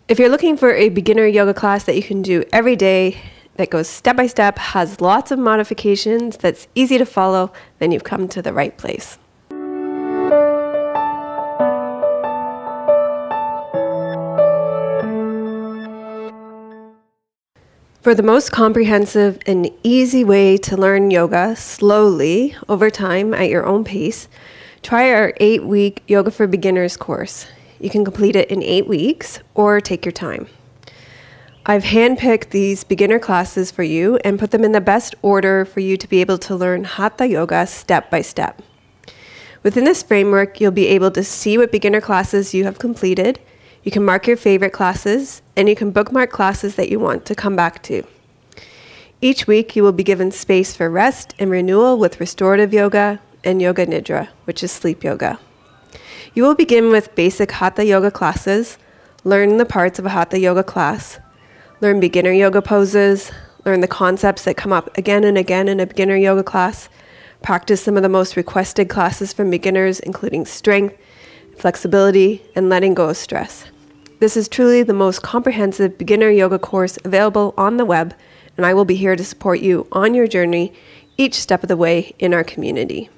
If you're looking for a beginner yoga class that you can do every day, that goes step by step, has lots of modifications, that's easy to follow, then you've come to the right place. For the most comprehensive and easy way to learn yoga slowly over time at your own pace, try our 8-week Yoga for Beginners course. You can complete it in 8 weeks or take your time. I've handpicked these beginner classes for you and put them in the best order for you to be able to learn Hatha Yoga step by step. Within this framework, you'll be able to see what beginner classes you have completed, you can mark your favorite classes, and you can bookmark classes that you want to come back to. Each week, you will be given space for rest and renewal with restorative yoga and yoga nidra, which is sleep yoga. You will begin with basic Hatha Yoga classes, learn the parts of a Hatha Yoga class, learn beginner yoga poses, learn the concepts that come up again and again in a beginner yoga class, practice some of the most requested classes from beginners, including strength, flexibility, and letting go of stress. This is truly the most comprehensive beginner yoga course available on the web, and I will be here to support you on your journey each step of the way in our community.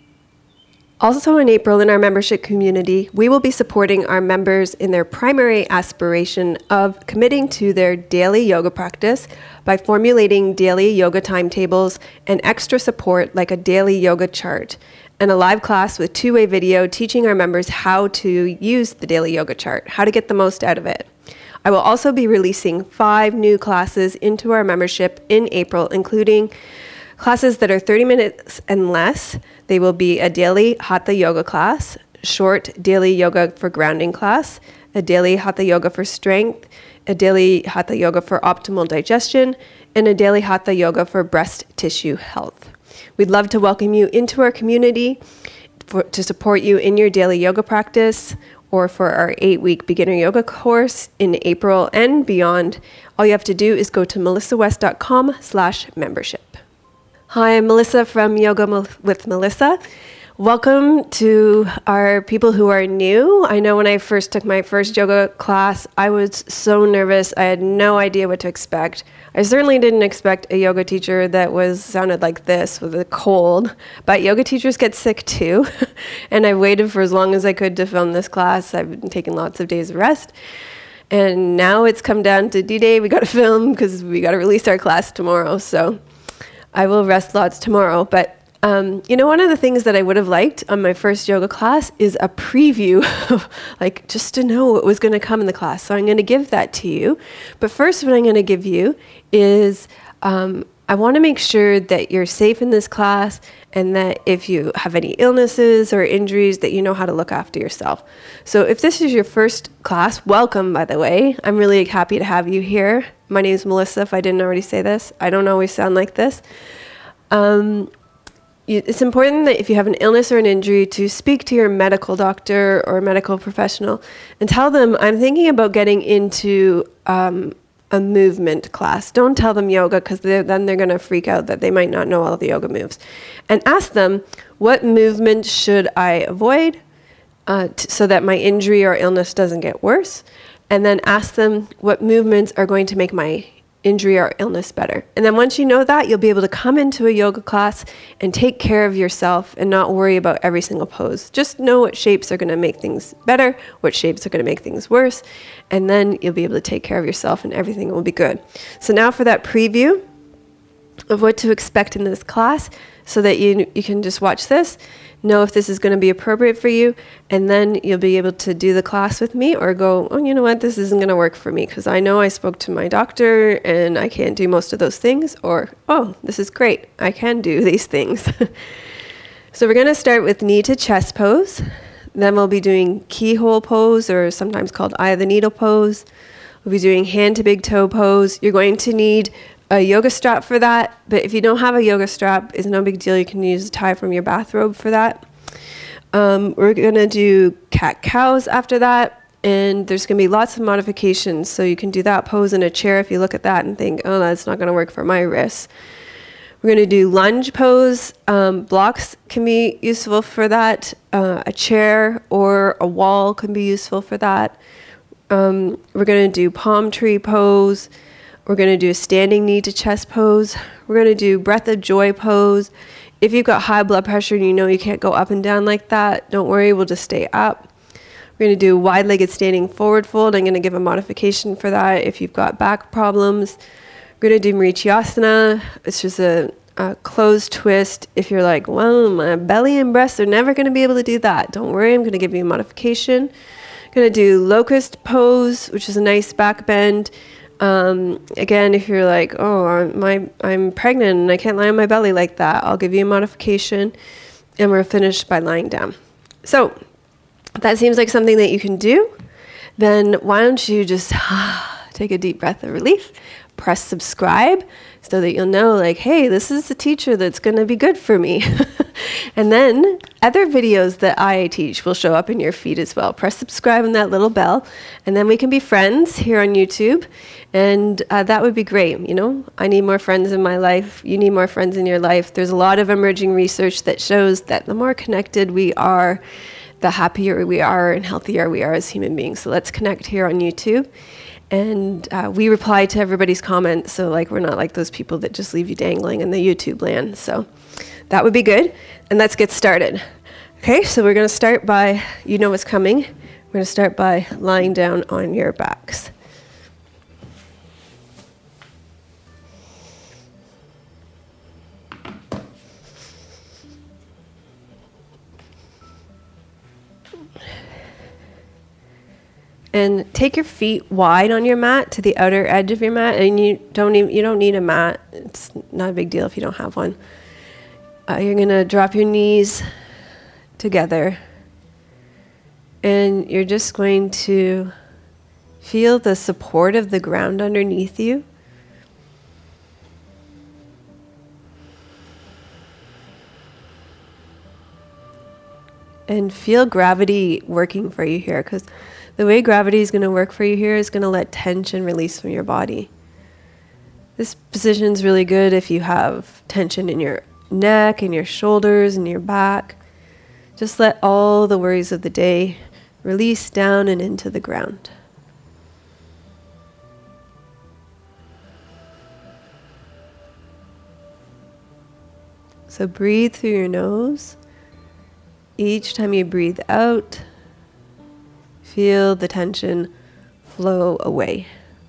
Also in April, in our membership community, we will be supporting our members in their primary aspiration of committing to their daily yoga practice by formulating daily yoga timetables and extra support like a daily yoga chart, and a live class with two-way video teaching our members how to use the daily yoga chart, how to get the most out of it. I will also be releasing 5 new classes into our membership in April, including classes that are 30 minutes and less. They will be a daily Hatha Yoga class, short daily yoga for grounding class, a daily Hatha Yoga for strength, a daily Hatha Yoga for optimal digestion, and a daily Hatha Yoga for breast tissue health. We'd love to welcome you into our community to support you in your daily yoga practice or for our 8-week beginner yoga course in April and beyond. All you have to do is go to melissawest.com/membership. Hi, I'm Melissa from Yoga with Melissa. Welcome to our people who are new. I know when I first took my first yoga class, I was so nervous. I had no idea what to expect. I certainly didn't expect a yoga teacher that sounded like this with a cold, but yoga teachers get sick too. And I waited for as long as I could to film this class. I've been taking lots of days of rest. And now it's come down to D-Day. We got to film because we got to release our class tomorrow. So I will rest lots tomorrow, but one of the things that I would have liked on my first yoga class is a preview, like just to know what was going to come in the class. So I'm going to give that to you. But first, what I'm going to give you is I want to make sure that you're safe in this class and that if you have any illnesses or injuries, that you know how to look after yourself. So if this is your first class, welcome, by the way. I'm really happy to have you here. My name is Melissa, if I didn't already say this. I don't always sound like this. It's important that if you have an illness or an injury to speak to your medical doctor or medical professional and tell them, I'm thinking about getting into a movement class. Don't tell them yoga because then they're going to freak out that they might not know all the yoga moves. And ask them, what movement should I avoid so that my injury or illness doesn't get worse? And then ask them what movements are going to make my injury or illness better. And then once you know that, you'll be able to come into a yoga class and take care of yourself and not worry about every single pose. Just know what shapes are going to make things better, what shapes are going to make things worse, and then you'll be able to take care of yourself and everything will be good. So now for that preview of what to expect in this class so that you can just watch this, know if this is going to be appropriate for you, and then you'll be able to do the class with me or go, oh, you know what, this isn't going to work for me because I know I spoke to my doctor and I can't do most of those things, or, oh, this is great, I can do these things. So we're going to start with knee to chest pose. Then we'll be doing keyhole pose, or sometimes called eye of the needle pose. We'll be doing hand to big toe pose. You're going to need a yoga strap for that, but if you don't have a yoga strap, it's no big deal. You can use a tie from your bathrobe for that. We're going to do cat-cows after that, and there's going to be lots of modifications, so you can do that pose in a chair if you look at that and think, oh, that's not going to work for my wrists. We're going to do lunge pose. Blocks can be useful for that. A chair or a wall can be useful for that. We're going to do palm tree pose. We're going to do a standing knee to chest pose. We're going to do breath of joy pose. If you've got high blood pressure and you know you can't go up and down like that, don't worry, we'll just stay up. We're going to do wide-legged standing forward fold. I'm going to give a modification for that if you've got back problems. We're going to do Marichiasana. It's just a closed twist. If you're like, well, my belly and breasts are never going to be able to do that, don't worry, I'm going to give you a modification. I'm going to do locust pose, which is a nice back bend. Again, if you're like, oh, I'm pregnant and I can't lie on my belly like that, I'll give you a modification. And we're finished by lying down. So if that seems like something that you can do, then why don't you just take a deep breath of relief, press subscribe so that you'll know, like, hey, this is a teacher that's going to be good for me. And then other videos that I teach will show up in your feed as well. Press subscribe and that little bell, and then we can be friends here on YouTube. And that would be great. You know, I need more friends in my life. You need more friends in your life. There's a lot of emerging research that shows that the more connected we are, the happier we are and healthier we are as human beings. So let's connect here on YouTube. And we reply to everybody's comments, so like we're not like those people that just leave you dangling in the YouTube land. So that would be good. And let's get started. Okay, so we're going to start by, you know what's coming. We're going to start by lying down on your backs. And take your feet wide on your mat to the outer edge of your mat, and you don't need a mat. It's not a big deal if you don't have one. You're gonna drop your knees together, and you're just going to feel the support of the ground underneath you. And feel gravity working for you here, because the way gravity is going to work for you here is going to let tension release from your body. This position is really good if you have tension in your neck and your shoulders and your back. Just let all the worries of the day release down and into the ground. So breathe through your nose. Each time you breathe out, feel the tension flow away.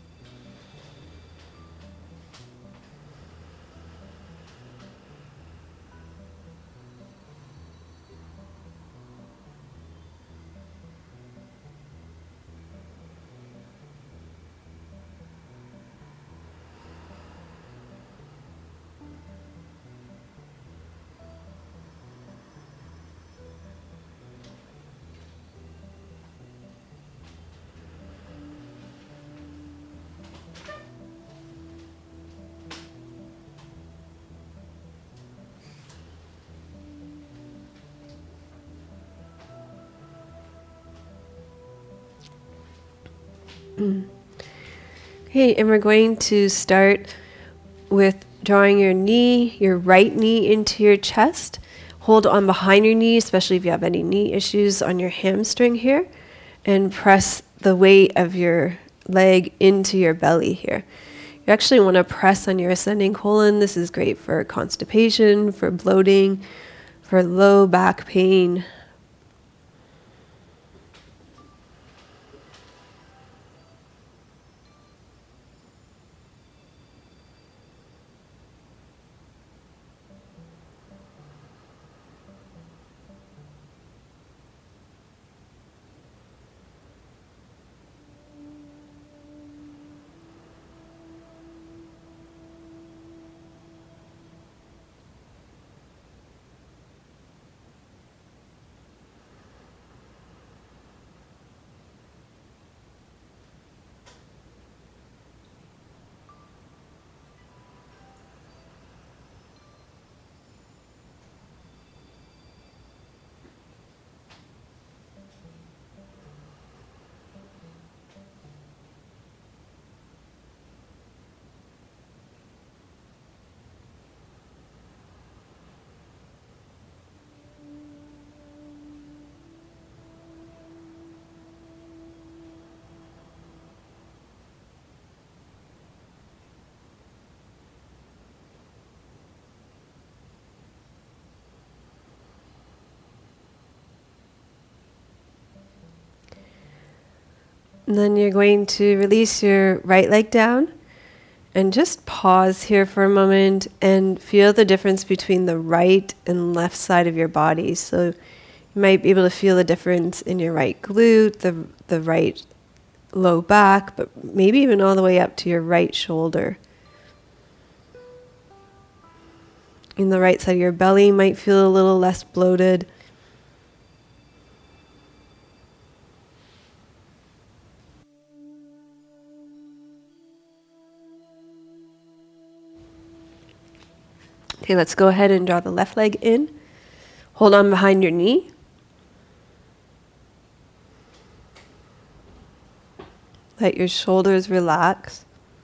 Okay, and we're going to start with drawing your right knee into your chest. Hold on behind your knee, especially if you have any knee issues on your hamstring here, and press the weight of your leg into your belly here. You actually want to press on your ascending colon. This is great for constipation, for bloating, for low back pain. And then you're going to release your right leg down and just pause here for a moment and feel the difference between the right and left side of your body. So you might be able to feel the difference in your right glute, the right low back, but maybe even all the way up to your right shoulder. In the right side of your belly might feel a little less bloated. Okay, let's go ahead and draw the left leg in. Hold on behind your knee. Let your shoulders relax.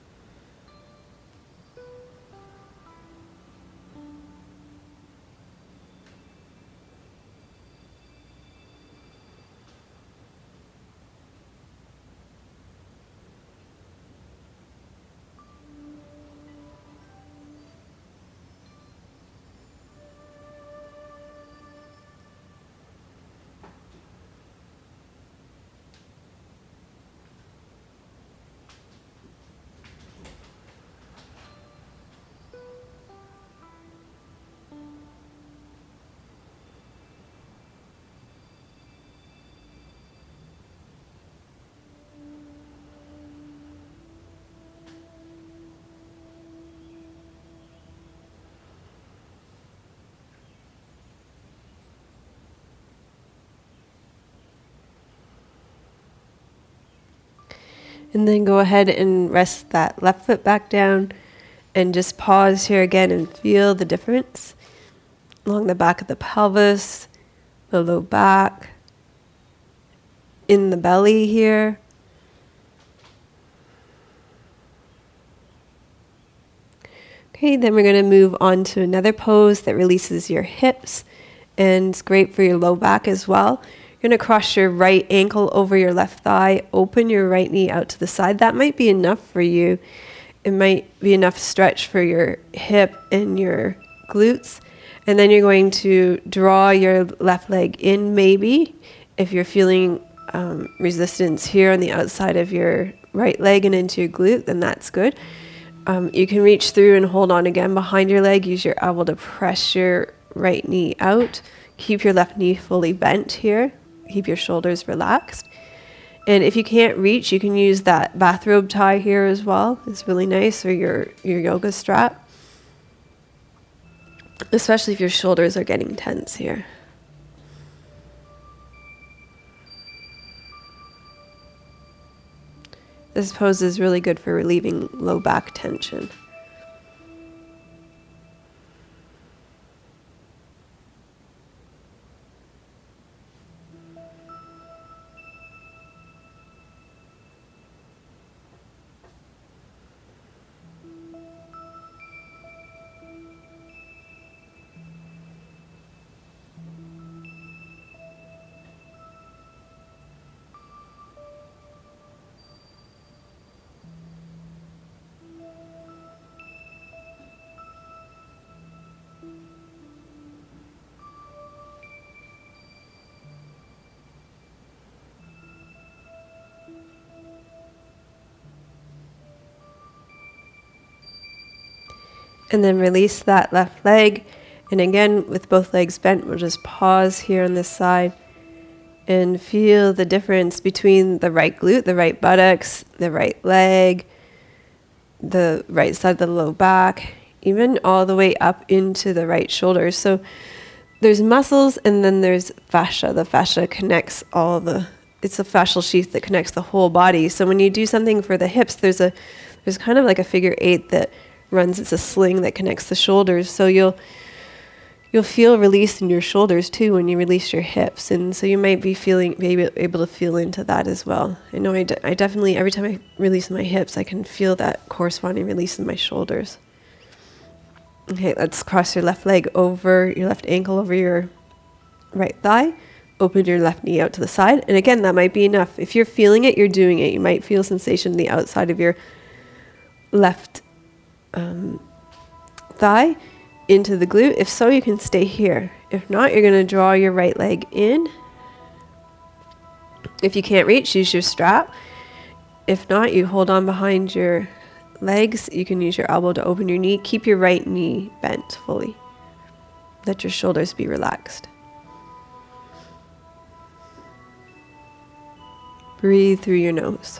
And then go ahead and rest that left foot back down and just pause here again and feel the difference along the back of the pelvis, the low back, in the belly here. Okay, then we're going to move on to another pose that releases your hips and it's great for your low back as well. You're going to cross your right ankle over your left thigh, open your right knee out to the side. That might be enough for you. It might be enough stretch for your hip and your glutes. And then you're going to draw your left leg in maybe. If you're feeling resistance here on the outside of your right leg and into your glute, then that's good. You can reach through and hold on again behind your leg. Use your elbow to press your right knee out. Keep your left knee fully bent here. Keep your shoulders relaxed. And if you can't reach, you can use that bathrobe tie here as well. It's really nice, or your yoga strap. Especially if your shoulders are getting tense here. This pose is really good for relieving low back tension. And then release that left leg. And again, with both legs bent, we'll just pause here on this side and feel the difference between the right glute, the right buttocks, the right leg, the right side of the low back, even all the way up into the right shoulder. So there's muscles and then there's fascia. The fascia connects it's a fascial sheath that connects the whole body. So when you do something for the hips, there's kind of like a figure 8 that runs. It's a sling that connects the shoulders. So you'll feel release in your shoulders too when you release your hips. And so you might be able to feel into that as well. I know I definitely, every time I release my hips, I can feel that corresponding release in my shoulders. Okay, let's cross your left leg over, your left ankle over your right thigh. Open your left knee out to the side. And again, that might be enough. If you're feeling it, you're doing it. You might feel sensation in the outside of your left thigh into the glute. If so, you can stay here. If not, you're going to draw your right leg in. If you can't reach, use your strap. If not, you hold on behind your legs. You can use your elbow to open your knee. Keep your right knee bent fully. Let your shoulders be relaxed. Breathe through your nose.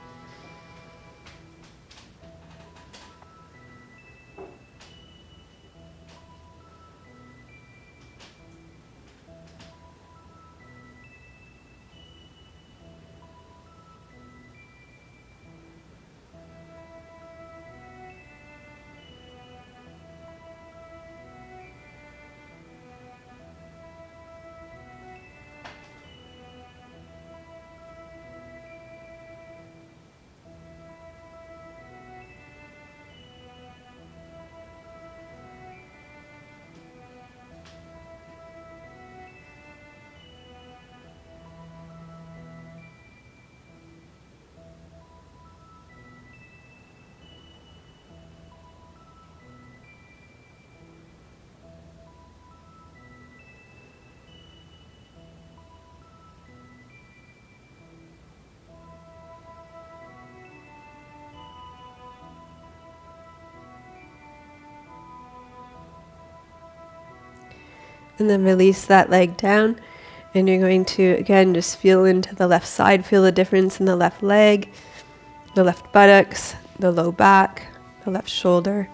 And then release that leg down. And you're going to, again, just feel into the left side. Feel the difference in the left leg, the left buttocks, the low back, the left shoulder.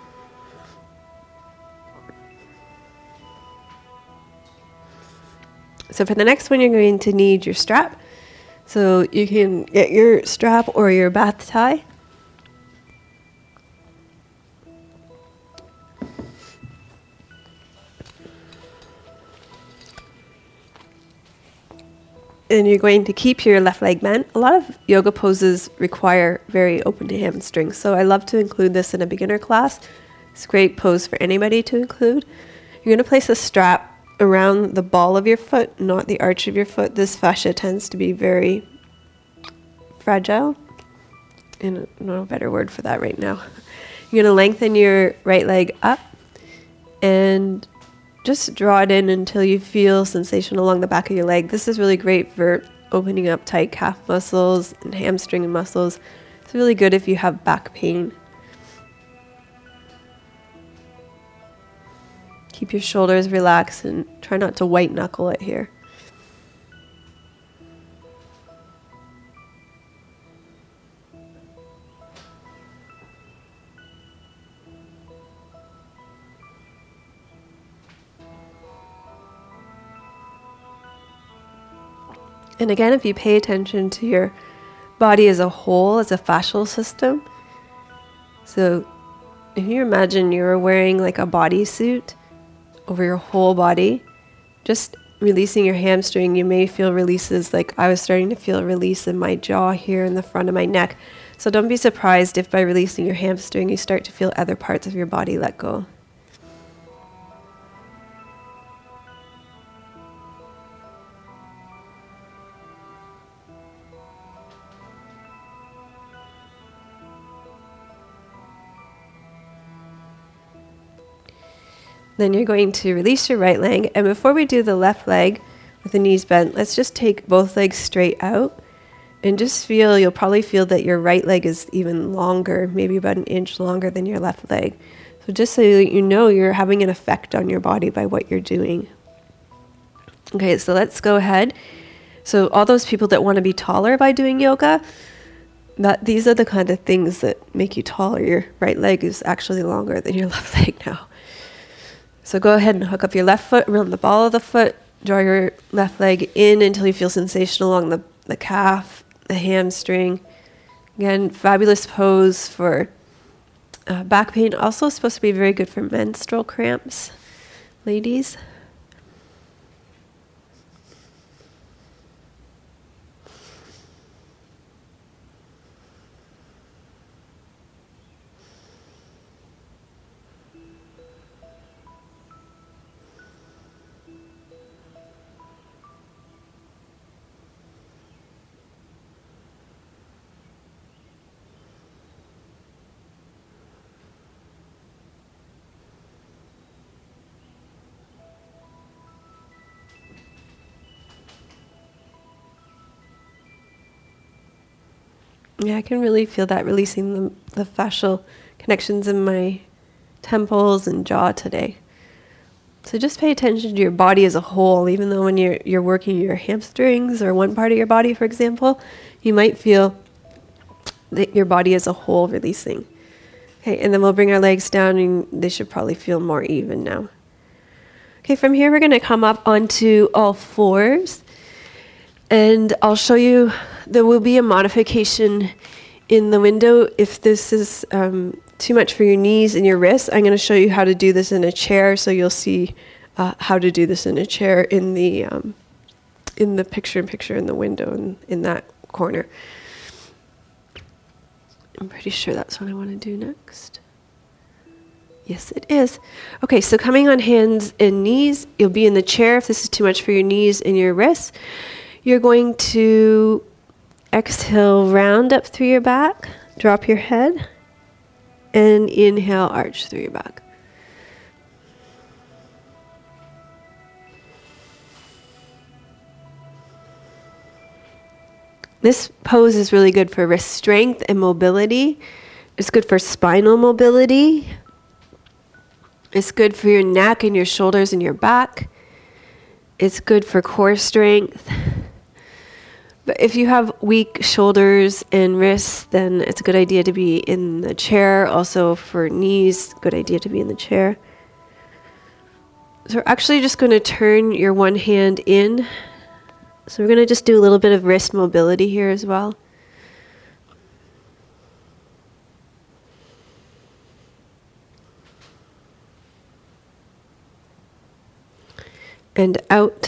So for the next one, you're going to need your strap. So you can get your strap or your bath tie. And you're going to keep your left leg bent. A lot of yoga poses require very open hamstrings, so I love to include this in a beginner class. It's a great pose for anybody to include. You're going to place a strap around the ball of your foot, not the arch of your foot. This fascia tends to be very fragile. And no better word for that right now. You're going to lengthen your right leg up and just draw it in until you feel sensation along the back of your leg. This is really great for opening up tight calf muscles and hamstring muscles. It's really good if you have back pain. Keep your shoulders relaxed and try not to white knuckle it here. And again, if you pay attention to your body as a whole, as a fascial system. So if you imagine you're wearing like a bodysuit over your whole body, just releasing your hamstring, you may feel releases. Like I was starting to feel a release in my jaw here in the front of my neck. So don't be surprised if by releasing your hamstring, you start to feel other parts of your body let go. Then you're going to release your right leg. And before we do the left leg with the knees bent, let's just take both legs straight out and just feel, you'll probably feel that your right leg is even longer, maybe about an inch longer than your left leg. So just so you know, you're having an effect on your body by what you're doing. Okay, so let's go ahead. So all those people that want to be taller by doing yoga, these are the kind of things that make you taller. Your right leg is actually longer than your left leg now. So go ahead and hook up your left foot around the ball of the foot. Draw your left leg in until you feel sensation along the calf, the hamstring. Again, fabulous pose for back pain. Also supposed to be very good for menstrual cramps, ladies. Yeah, I can really feel that releasing the fascial connections in my temples and jaw today. So just pay attention to your body as a whole, even though when you're working your hamstrings or one part of your body, for example, you might feel that your body as a whole releasing. Okay, and then we'll bring our legs down and they should probably feel more even now. Okay, from here we're going to come up onto all fours. And I'll show you, there will be a modification in the window if this is too much for your knees and your wrists. I'm going to show you how to do this in a chair, so you'll see how to do this in a chair in the picture in the window in that corner. I'm pretty sure that's what I want to do next. Yes, it is. Okay, so coming on hands and knees, you'll be in the chair if this is too much for your knees and your wrists. You're going to exhale, round up through your back, drop your head, and inhale, arch through your back. This pose is really good for wrist strength and mobility. It's good for spinal mobility. It's good for your neck and your shoulders and your back. It's good for core strength. But if you have weak shoulders and wrists, then it's a good idea to be in the chair. Also for knees, good idea to be in the chair. So we're actually just going to turn your one hand in. So we're going to just do a little bit of wrist mobility here as well. And out.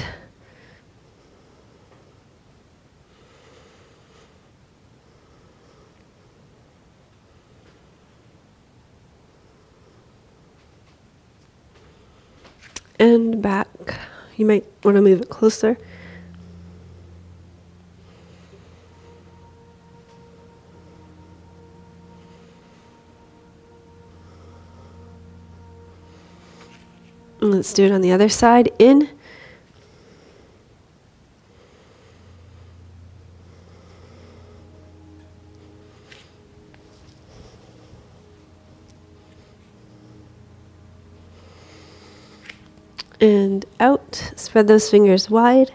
And back. You might want to move it closer. And let's do it on the other side. In. And out. Spread those fingers wide.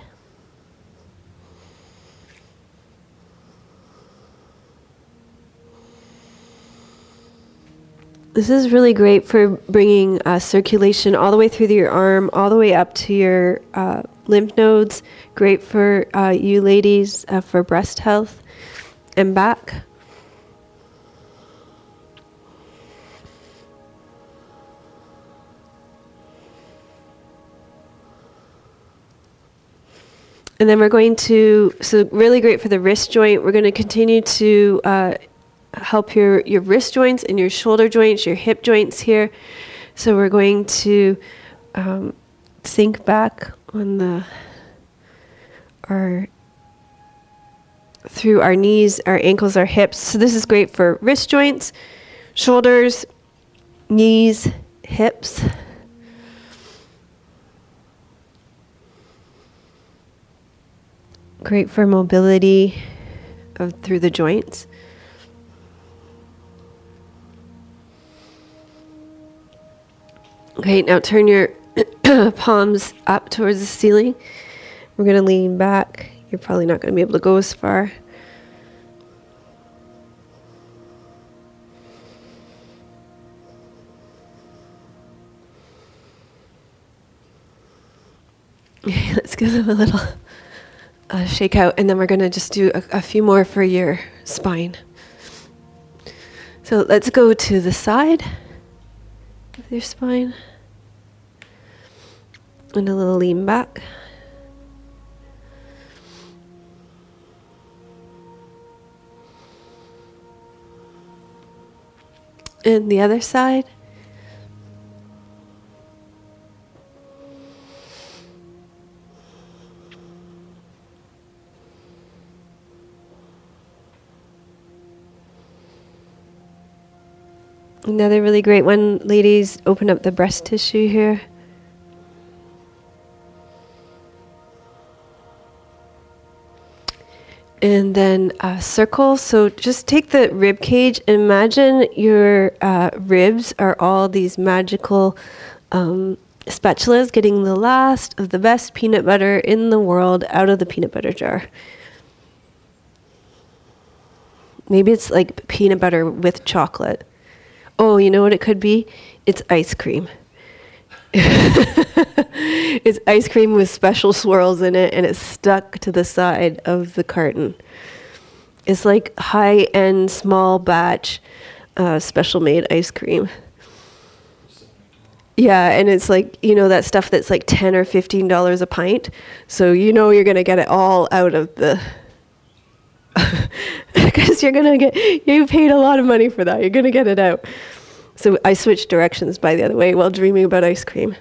This is really great for bringing circulation all the way through your arm, all the way up to your lymph nodes. Great for you ladies for breast health and back. And then we're going to, so really great for the wrist joint. We're going to continue to help your wrist joints and your shoulder joints, your hip joints here. So we're going to sink back on through our knees, our ankles, our hips. So this is great for wrist joints, shoulders, knees, hips. Great for mobility through the joints. Okay, now turn your palms up towards the ceiling. We're going to lean back. You're probably not going to be able to go as far. Let's give them a little shake out, and then we're going to just do a few more for your spine. So let's go to the side of your spine. And a little lean back. And the other side. Another really great one, ladies, open up the breast tissue here. And then circle. So just take the rib cage. Imagine your ribs are all these magical spatulas getting the last of the best peanut butter in the world out of the peanut butter jar. Maybe it's like peanut butter with chocolate. Oh, you know what it could be? It's ice cream. It's ice cream with special swirls in it, and it's stuck to the side of the carton. It's like high-end, small batch, special made ice cream. Yeah, and it's like, you know, that stuff that's like $10 or $15 a pint. So you know you're gonna get it all out of the, because you're gonna get, you paid a lot of money for that. You're gonna get it out. So I switched directions, by the other way, while dreaming about ice cream.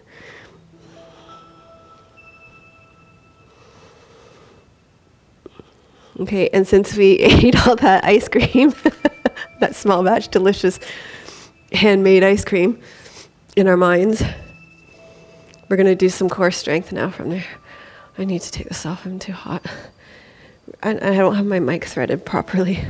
Okay, and since we ate all that ice cream, that small batch, delicious handmade ice cream in our minds, we're going to do some core strength now from there. I need to take this off, I'm too hot. I don't have my mic threaded properly.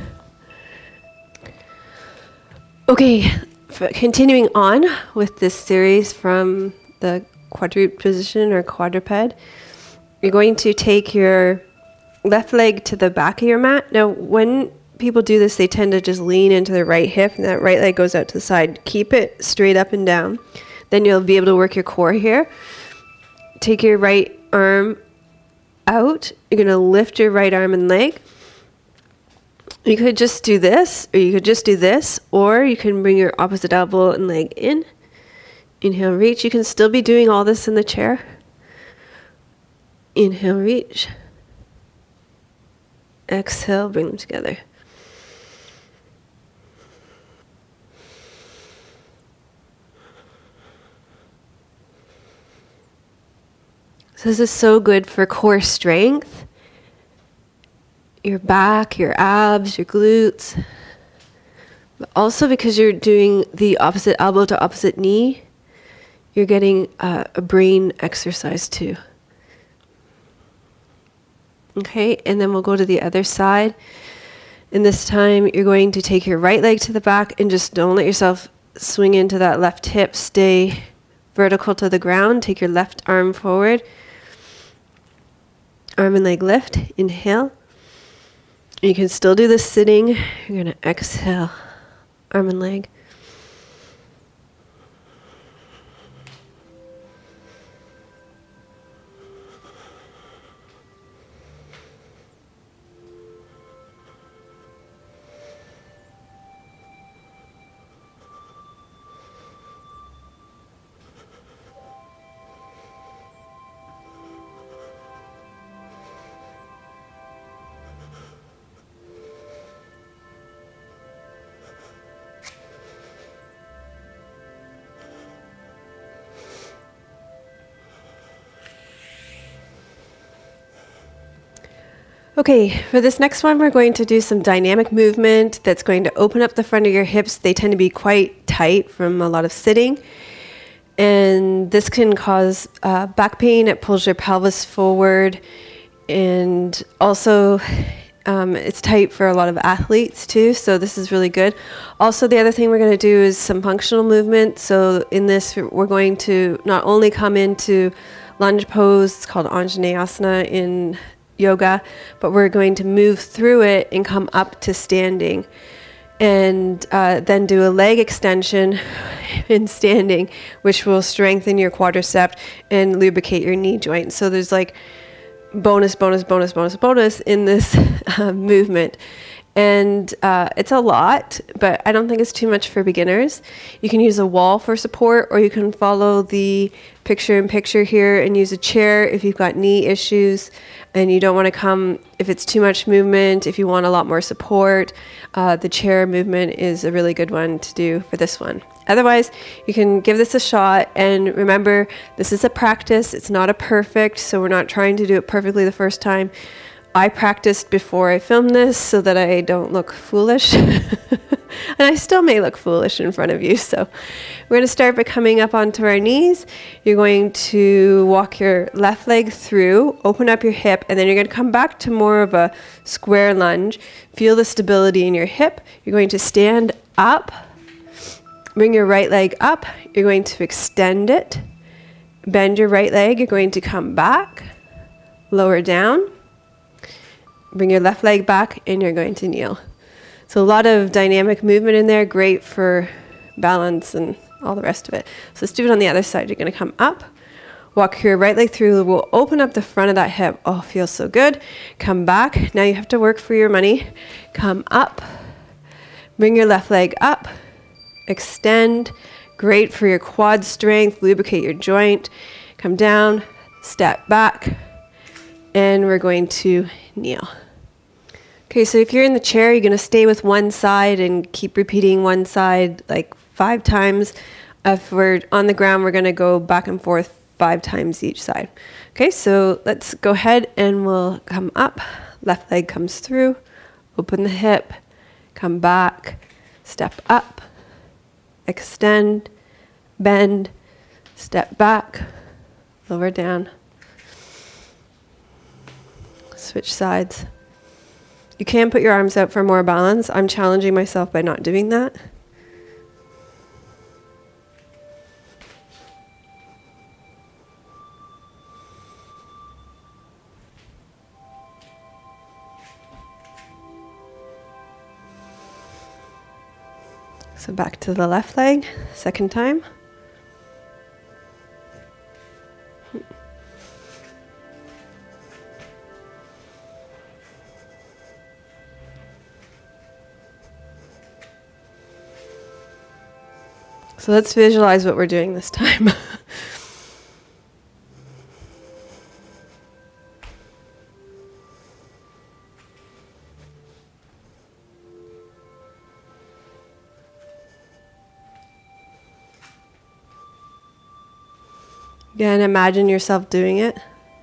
Okay, continuing on with this series from the quadruped position or quadruped, you're going to take your left leg to the back of your mat. Now, when people do this, they tend to just lean into their right hip, and that right leg goes out to the side. Keep it straight up and down. Then you'll be able to work your core here. Take your right arm out. You're going to lift your right arm and leg. You could just do this, or you could just do this, or you can bring your opposite elbow and leg in. Inhale, reach. You can still be doing all this in the chair. Inhale, reach. Exhale, bring them together. So this is so good for core strength. Your back, your abs, your glutes. But also because you're doing the opposite elbow to opposite knee, you're getting a brain exercise too. Okay, and then we'll go to the other side. And this time you're going to take your right leg to the back and just don't let yourself swing into that left hip. Stay vertical to the ground. Take your left arm forward. Arm and leg lift. Inhale. You can still do this sitting. You're going to exhale. Arm and leg. Okay, for this next one, we're going to do some dynamic movement that's going to open up the front of your hips. They tend to be quite tight from a lot of sitting. And this can cause back pain. It pulls your pelvis forward. And also, it's tight for a lot of athletes too. So this is really good. Also, the other thing we're going to do is some functional movement. So in this, we're going to not only come into lunge pose, it's called Anjaneyasana in yoga, but we're going to move through it and come up to standing, and then do a leg extension in standing, which will strengthen your quadricep and lubricate your knee joint. So there's like bonus in this movement. And it's a lot, but I don't think it's too much for beginners. You can use a wall for support, or you can follow the picture-in-picture here and use a chair if you've got knee issues and you don't want to come, if it's too much movement, if you want a lot more support, the chair movement is a really good one to do for this one. Otherwise, you can give this a shot, and remember, this is a practice. It's not a perfect, so we're not trying to do it perfectly the first time. I practiced before I filmed this so that I don't look foolish. And I still may look foolish in front of you. So we're going to start by coming up onto our knees. You're going to walk your left leg through, open up your hip, and then you're going to come back to more of a square lunge. Feel the stability in your hip. You're going to stand up, bring your right leg up. You're going to extend it, bend your right leg. You're going to come back, lower down, bring your left leg back, and you're going to kneel. So a lot of dynamic movement in there, great for balance and all the rest of it. So let's do it on the other side. You're going to come up, walk your right leg through. We'll open up the front of that hip. Oh, feels so good. Come back. Now you have to work for your money. Come up, bring your left leg up, extend. Great for your quad strength, lubricate your joint. Come down, step back, and we're going to kneel. Okay, so if you're in the chair, you're going to stay with one side and keep repeating one side like 5 times. If we're on the ground, we're going to go back and forth 5 times each side. Okay, so let's go ahead and we'll come up. Left leg comes through, open the hip, come back, step up, extend, bend, step back, lower down. Switch sides. You can put your arms out for more balance. I'm challenging myself by not doing that. So back to the left leg, second time. So let's visualize what we're doing this time. Again, imagine yourself doing it.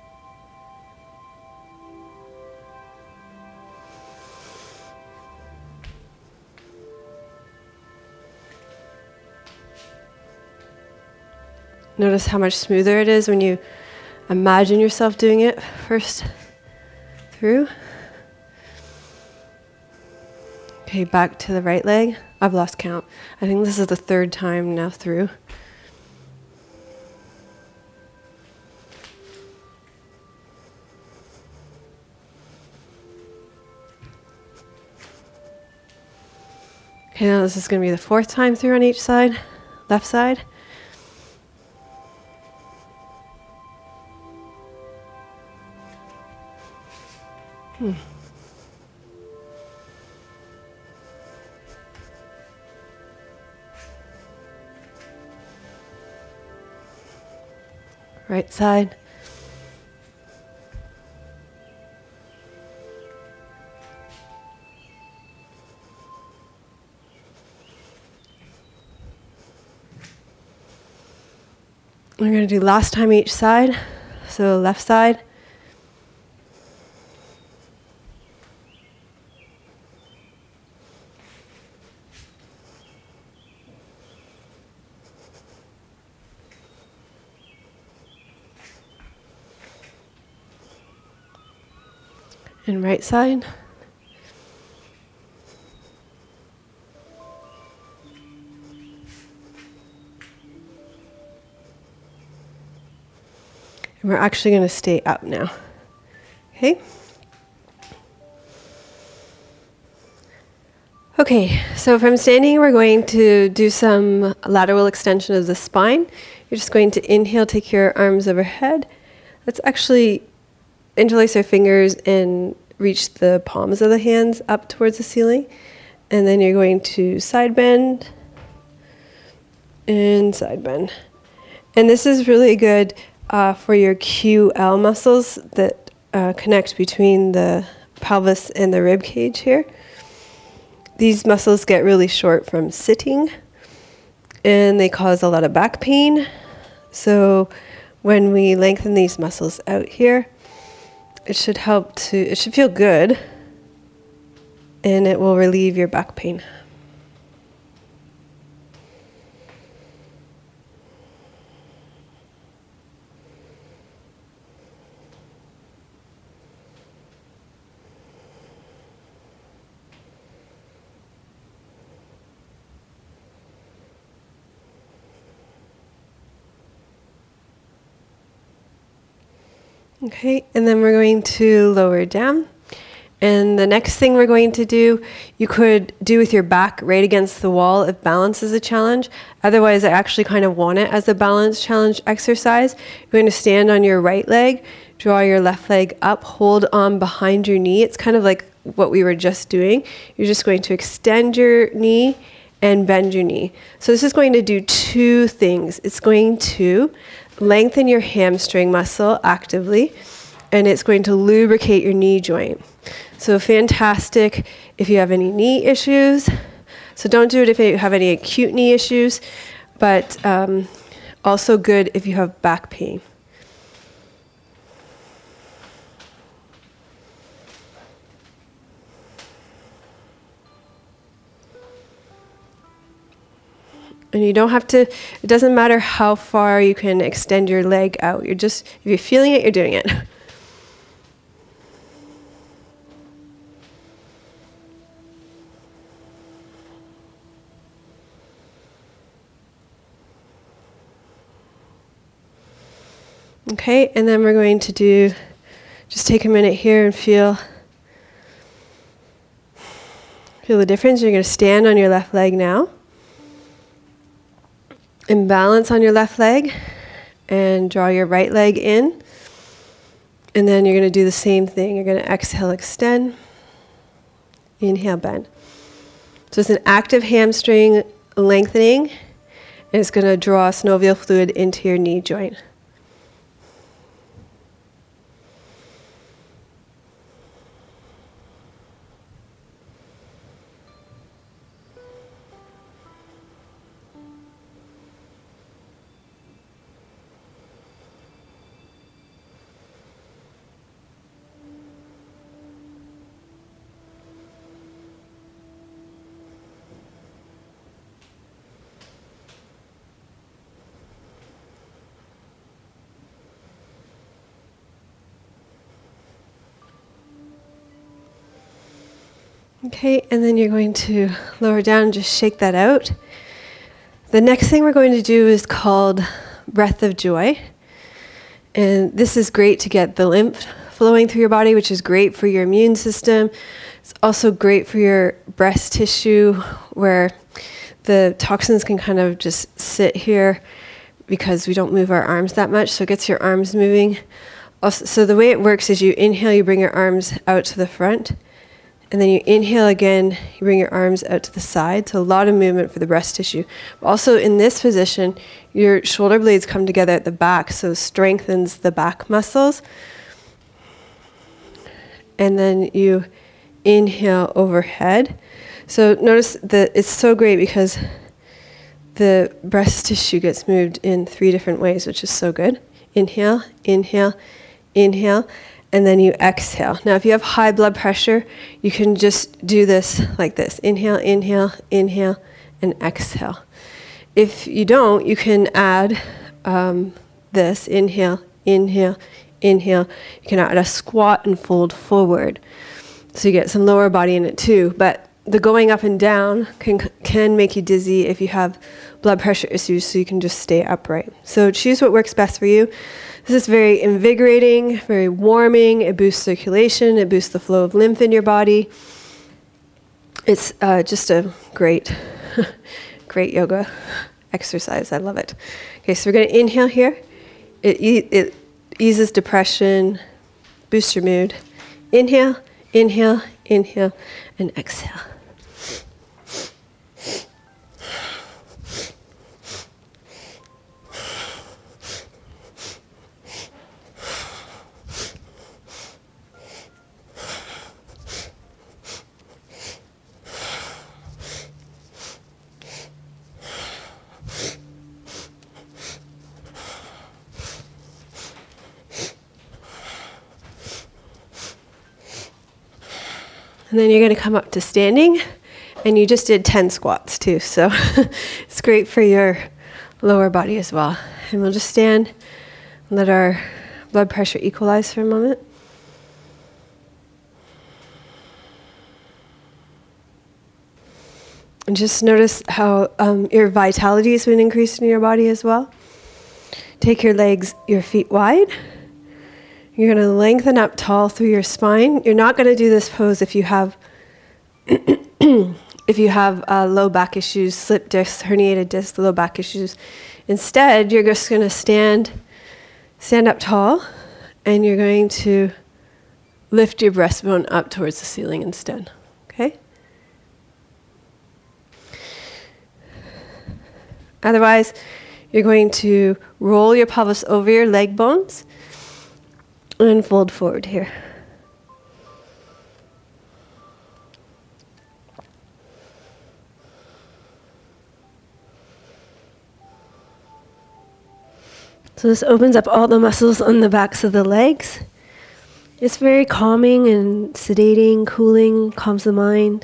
Notice how much smoother it is when you imagine yourself doing it first through. Okay, back to the right leg. I've lost count. I think this is the 3rd time now through. Okay, now this is going to be the 4th time through on each side, left side. Right side. We're going to do last time each side. So left side. And right side. And we're actually going to stay up now. Okay? Okay, so from standing, we're going to do some lateral extension of the spine. You're just going to inhale, take your arms overhead. Let's actually interlace our fingers and reach the palms of the hands up towards the ceiling. And then you're going to side bend and side bend. And this is really good for your QL muscles that connect between the pelvis and the rib cage here. These muscles get really short from sitting and they cause a lot of back pain. So when we lengthen these muscles out here, it should feel good and it will relieve your back pain. Okay, and then we're going to lower down. And the next thing we're going to do, you could do with your back right against the wall if balance is a challenge. Otherwise, I actually kind of want it as a balance challenge exercise. You're going to stand on your right leg, draw your left leg up, hold on behind your knee. It's kind of like what we were just doing. You're just going to extend your knee and bend your knee. So this is going to do two things. It's going to lengthen your hamstring muscle actively, and it's going to lubricate your knee joint. So fantastic if you have any knee issues. So don't do it if you have any acute knee issues, but also good if you have back pain. And you don't have to, it doesn't matter how far you can extend your leg out. You're just, if you're feeling it, you're doing it. Okay, and then we're going to do, just take a minute here and feel the difference. You're going to stand on your left leg now. And balance on your left leg and draw your right leg in. And then you're going to do the same thing. You're going to exhale, extend. Inhale, bend. So it's an active hamstring lengthening, and it's going to draw synovial fluid into your knee joint. Okay, and then you're going to lower down and just shake that out. The next thing we're going to do is called breath of joy. And this is great to get the lymph flowing through your body, which is great for your immune system. It's also great for your breast tissue, where the toxins can kind of just sit here because we don't move our arms that much, so it gets your arms moving. Also, so the way it works is you inhale, you bring your arms out to the front. And then you inhale again, you bring your arms out to the side. So a lot of movement for the breast tissue. Also in this position, your shoulder blades come together at the back, so strengthens the back muscles. And then you inhale overhead. So notice that it's so great because the breast tissue gets moved in 3 different ways, which is so good. Inhale, inhale, inhale. And then you exhale. Now, if you have high blood pressure, you can just do this like this. Inhale, inhale, inhale, and exhale. If you don't, you can add this. Inhale, inhale, inhale. You can add a squat and fold forward. So you get some lower body in it too. But the going up and down can make you dizzy if you have blood pressure issues, so you can just stay upright. So choose what works best for you. This is very invigorating, very warming. It boosts circulation. It boosts the flow of lymph in your body. It's just a great, great yoga exercise. I love it. Okay, so we're going to inhale here. It eases depression, boosts your mood. Inhale, inhale, inhale, and exhale. And then you're going to come up to standing, and you just did 10 squats too, so it's great for your lower body as well. And we'll just stand and let our blood pressure equalize for a moment. And just notice how your vitality has been increased in your body as well. Take your legs, your feet wide. You're You're going to lengthen up tall through your spine. You're not going to do this pose if you have low back issues, slip discs, herniated discs, low back issues. Instead, you're just going to stand up tall, and you're going to lift your breastbone up towards the ceiling instead. Okay? Otherwise, you're going to roll your pelvis over your leg bones and fold forward here. So this opens up all the muscles on the backs of the legs. It's very calming and sedating, cooling, calms the mind.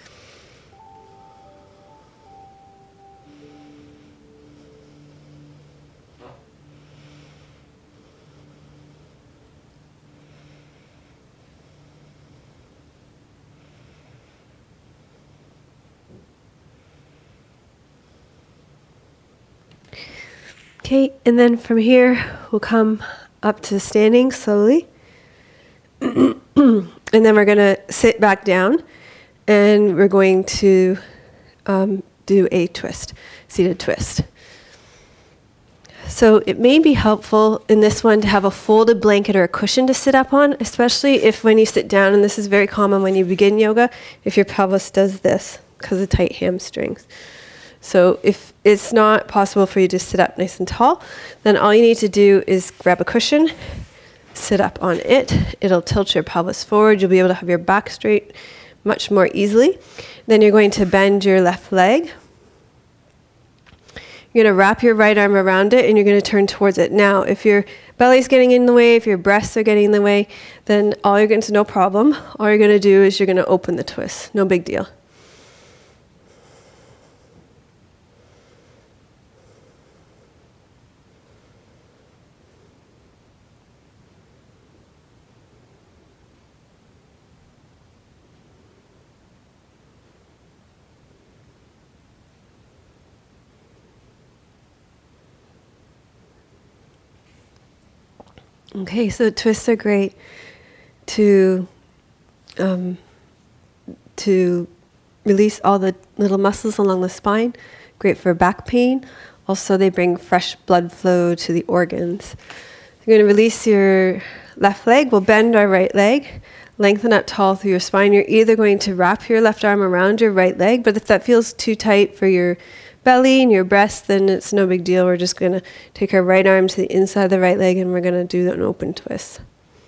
Okay, and then from here, we'll come up to standing slowly. And then we're going to sit back down, and we're going to do a twist, seated twist. So it may be helpful in this one to have a folded blanket or a cushion to sit up on, especially if when you sit down, and this is very common when you begin yoga, if your pelvis does this because of tight hamstrings. So if it's not possible for you to sit up nice and tall, then all you need to do is grab a cushion, sit up on it. It'll tilt your pelvis forward. You'll be able to have your back straight much more easily. Then you're going to bend your left leg. You're going to wrap your right arm around it, and you're going to turn towards it. Now, if your belly's getting in the way, if your breasts are getting in the way, then all you're going to, no problem. All you're going to do is you're going to open the twist. No big deal. Okay, so twists are great to release all the little muscles along the spine. Great for back pain. Also, they bring fresh blood flow to the organs. You're going to release your left leg. We'll bend our right leg. Lengthen up tall through your spine. You're either going to wrap your left arm around your right leg, but if that feels too tight for your belly and your breast, then it's no big deal. We're just going to take our right arm to the inside of the right leg, and we're going to do an open twist.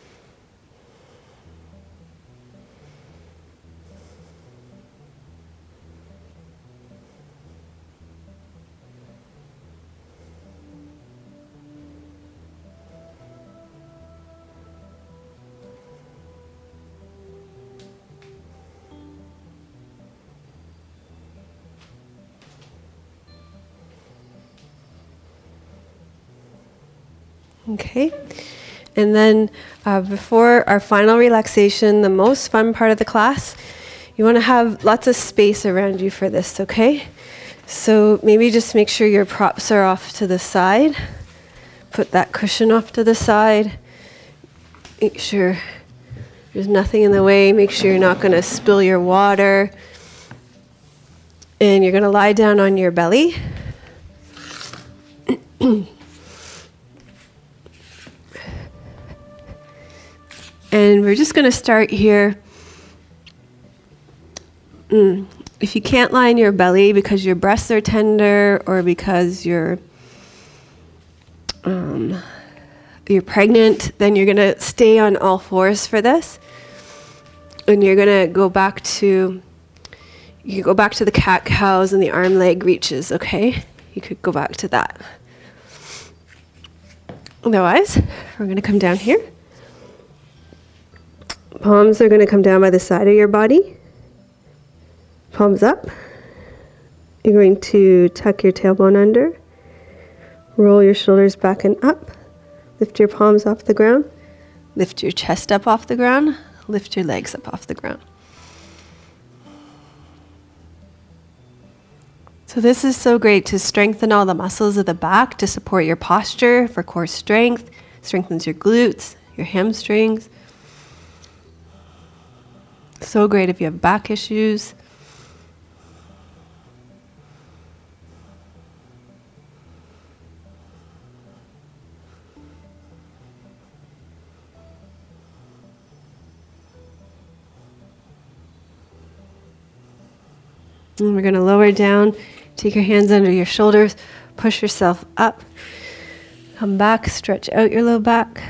Okay, and then before our final relaxation, the most fun part of the class, you want to have lots of space around you for this, okay? So maybe just make sure your props are off to the side. Put that cushion off to the side. Make sure there's nothing in the way. Make sure you're not going to spill your water. And you're going to lie down on your belly. And we're just going to start here. If you can't lie on your belly because your breasts are tender or because you're pregnant, then you're going to stay on all fours for this. And you're going to go back to, the cat-cows and the arm-leg reaches, okay? You could go back to that. Otherwise, we're going to come down here. Palms are going to come down by the side of your body. Palms up. You're going to tuck your tailbone under. Roll your shoulders back and up. Lift your palms off the ground. Lift your chest up off the ground. Lift your legs up off the ground. So this is so great to strengthen all the muscles of the back, to support your posture for core strength, strengthens your glutes, your hamstrings. So great if you have back issues. And we're going to lower down, take your hands under your shoulders, push yourself up, come back, stretch out your low back.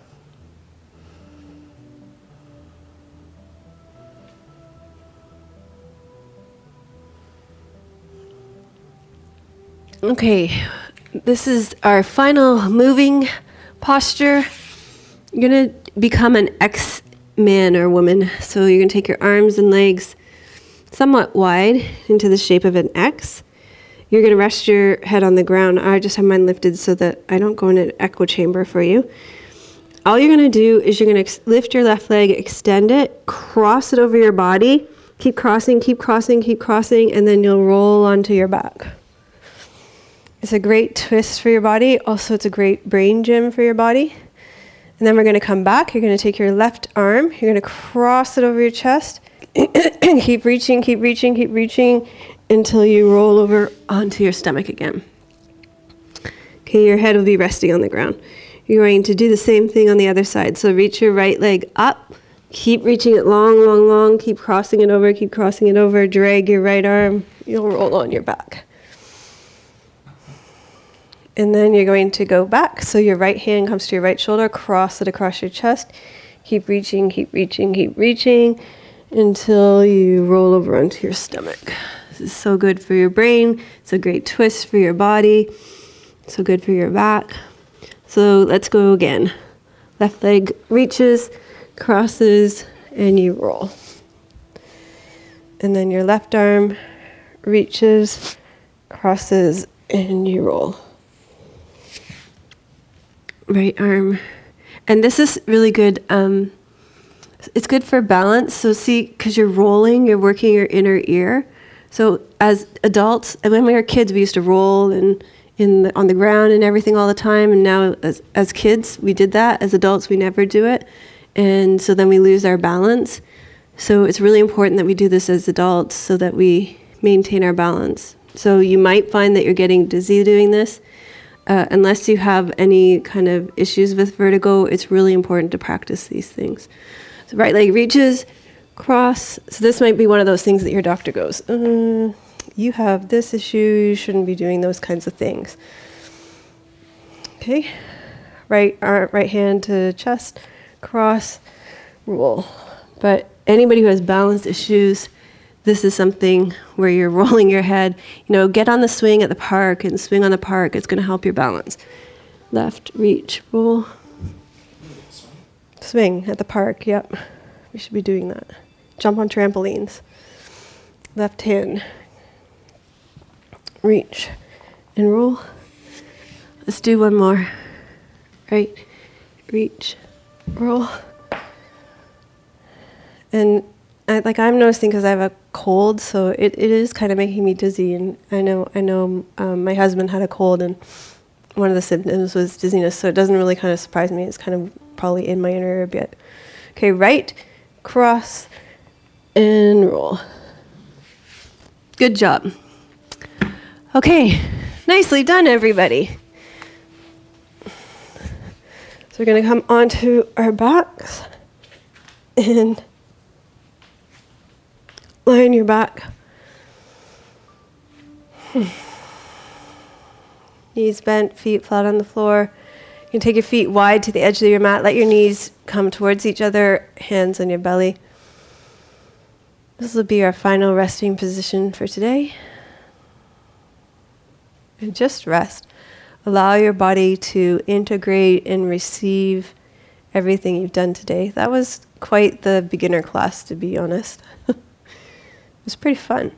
Okay, this is our final moving posture. You're going to become an X man or woman. So you're going to take your arms and legs somewhat wide into the shape of an X. You're going to rest your head on the ground. I just have mine lifted so that I don't go in an echo chamber for you. All you're going to do is you're going to lift your left leg, extend it, cross it over your body. Keep crossing, keep crossing, keep crossing, and then you'll roll onto your back. It's a great twist for your body. Also, it's a great brain gym for your body. And then we're going to come back. You're going to take your left arm. You're going to cross it over your chest. Keep reaching, keep reaching, keep reaching until you roll over onto your stomach again. Okay, your head will be resting on the ground. You're going to do the same thing on the other side. So reach your right leg up. Keep reaching it long, long, long. Keep crossing it over, keep crossing it over. Drag your right arm. You'll roll on your back. And then you're going to go back. So your right hand comes to your right shoulder. Cross it across your chest. Keep reaching, keep reaching, keep reaching until you roll over onto your stomach. This is so good for your brain. It's a great twist for your body. So good for your back. So let's go again. Left leg reaches, crosses, and you roll. And then your left arm reaches, crosses, and you roll. Right arm. And this is really good. It's good for balance. So see, because you're rolling, you're working your inner ear. So as adults, and when we were kids, we used to roll and on the ground and everything all the time. And now as kids, we did that. As adults, we never do it. And so then we lose our balance. So it's really important that we do this as adults so that we maintain our balance. So you might find that you're getting dizzy doing this. Unless you have any kind of issues with vertigo, it's really important to practice these things. So right leg reaches, cross. So this might be one of those things that your doctor goes, you have this issue, you shouldn't be doing those kinds of things. Okay, right hand to chest, cross, roll. But anybody who has balance issues, this is something where you're rolling your head. Get on the swing at the park and swing on the park. It's going to help your balance. Left, reach, roll. Swing at the park, yep. We should be doing that. Jump on trampolines. Left hand. Reach and roll. Let's do one more. Right, reach, roll. And I'm noticing because I have a cold, so it is kind of making me dizzy. And I know my husband had a cold, and one of the symptoms was dizziness, so it doesn't really kind of surprise me. It's kind of probably in my inner ear a bit. Okay, right, cross, and roll. Good job. Okay, nicely done, everybody. So we're going to come onto our backs and lie on your back. Knees bent, feet flat on the floor. You can take your feet wide to the edge of your mat. Let your knees come towards each other, hands on your belly. This will be our final resting position for today. And just rest. Allow your body to integrate and receive everything you've done today. That was quite the beginner class, to be honest. It was pretty fun.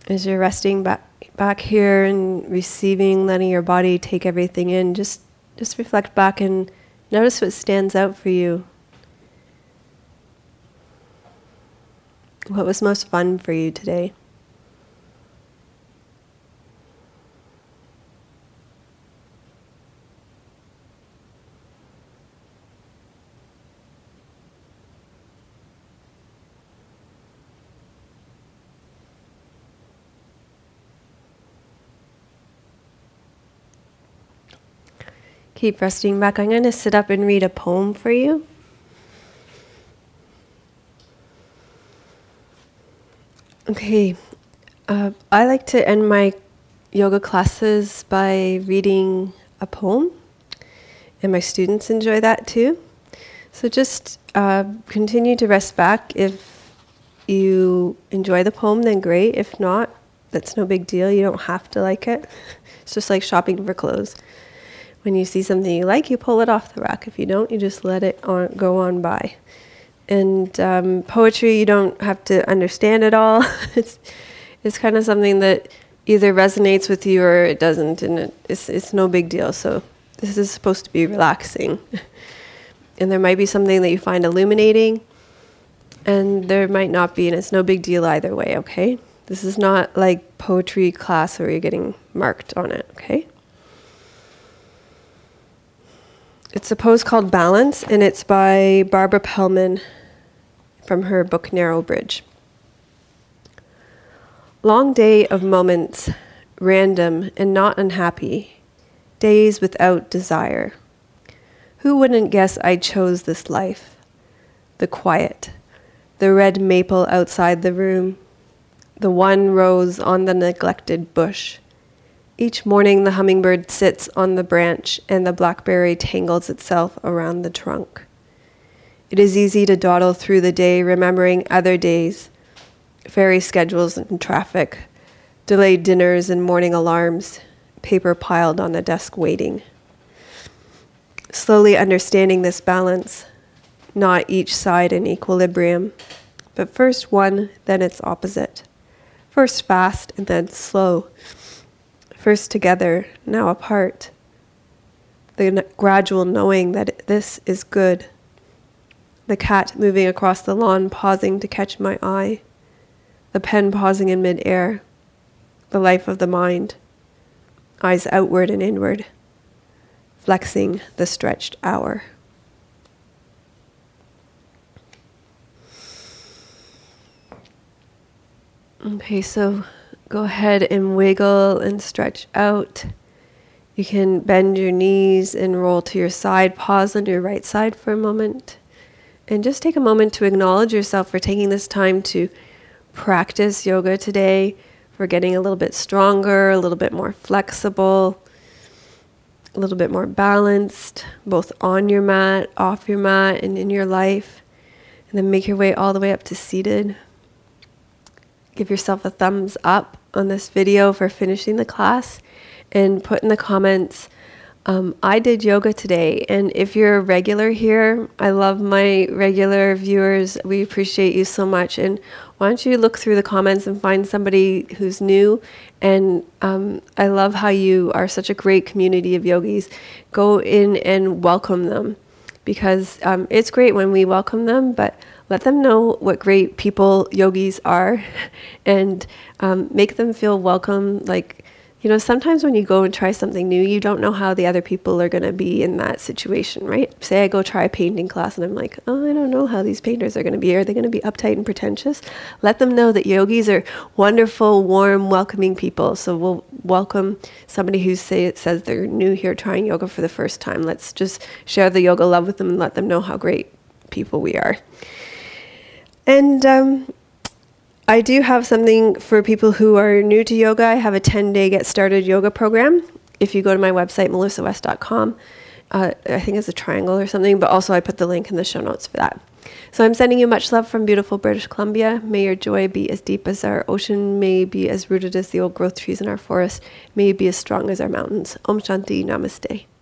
As you're resting back here and receiving, letting your body take everything in, just reflect back and notice what stands out for you. What was most fun for you today? Keep resting back. I'm going to sit up and read a poem for you. Okay, I like to end my yoga classes by reading a poem, and my students enjoy that too. So just continue to rest back. If you enjoy the poem, then great. If not, that's no big deal. You don't have to like it. It's just like shopping for clothes. When you see something you like, you pull it off the rack. If you don't, you just let it go on by. And poetry, you don't have to understand it all. It's kind of something that either resonates with you or it doesn't, and it's no big deal. So this is supposed to be relaxing. And there might be something that you find illuminating, and there might not be, and it's no big deal either way, okay? This is not like poetry class where you're getting marked on it, okay? It's a pose called Balance, and it's by Barbara Pellman from her book Narrow Bridge. Long day of moments, random and not unhappy, days without desire. Who wouldn't guess I chose this life? The quiet, the red maple outside the room, the one rose on the neglected bush. Each morning the hummingbird sits on the branch and the blackberry tangles itself around the trunk. It is easy to dawdle through the day, remembering other days, ferry schedules and traffic, delayed dinners and morning alarms, paper piled on the desk waiting. Slowly understanding this balance, not each side in equilibrium, but first one, then its opposite. First fast and then slow. First together, now apart. The gradual knowing that this is good. The cat moving across the lawn, pausing to catch my eye. The pen pausing in mid-air. The life of the mind. Eyes outward and inward. Flexing the stretched hour. Okay, so go ahead and wiggle and stretch out. You can bend your knees and roll to your side. Pause on your right side for a moment. And just take a moment to acknowledge yourself for taking this time to practice yoga today, for getting a little bit stronger, a little bit more flexible, a little bit more balanced, both on your mat, off your mat, and in your life. And then make your way all the way up to seated. Give yourself a thumbs up on this video for finishing the class, and put in the comments, I did yoga today. And if you're a regular here, I love my regular viewers. We appreciate you so much. And why don't you look through the comments and find somebody who's new. And I love how you are such a great community of yogis. Go in and welcome them, because it's great when we welcome them, but let them know what great people yogis are, and make them feel welcome. Like, you know, sometimes when you go and try something new, you don't know how the other people are going to be in that situation, right? Say I go try a painting class and I'm like, oh, I don't know how these painters are going to be. Are they going to be uptight and pretentious? Let them know that yogis are wonderful, warm, welcoming people. So we'll welcome somebody who says they're new here trying yoga for the first time. Let's just share the yoga love with them and let them know how great people we are. And I do have something for people who are new to yoga. I have a 10-day Get Started yoga program. If you go to my website, melissawest.com, I think it's a triangle or something, but also I put the link in the show notes for that. So I'm sending you much love from beautiful British Columbia. May your joy be as deep as our ocean. May you be as rooted as the old growth trees in our forest. May you be as strong as our mountains. Om Shanti, Namaste.